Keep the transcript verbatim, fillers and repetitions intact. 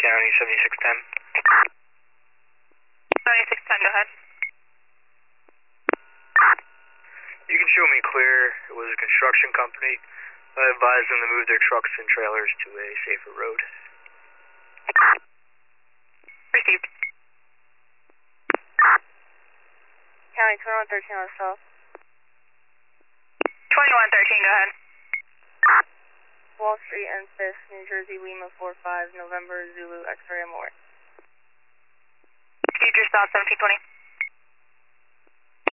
County, seventy-six ten. seventy-six ten, go ahead. You can show me clear. It was a construction company. I advised them to move their trucks and trailers to a safer road. Received. County twenty-one thirteen on south. twenty-one thirteen, go ahead. Wall Street and fifth, New Jersey, Lima four five, November, Zulu, X-ray, Amore. Future south seventeen twenty.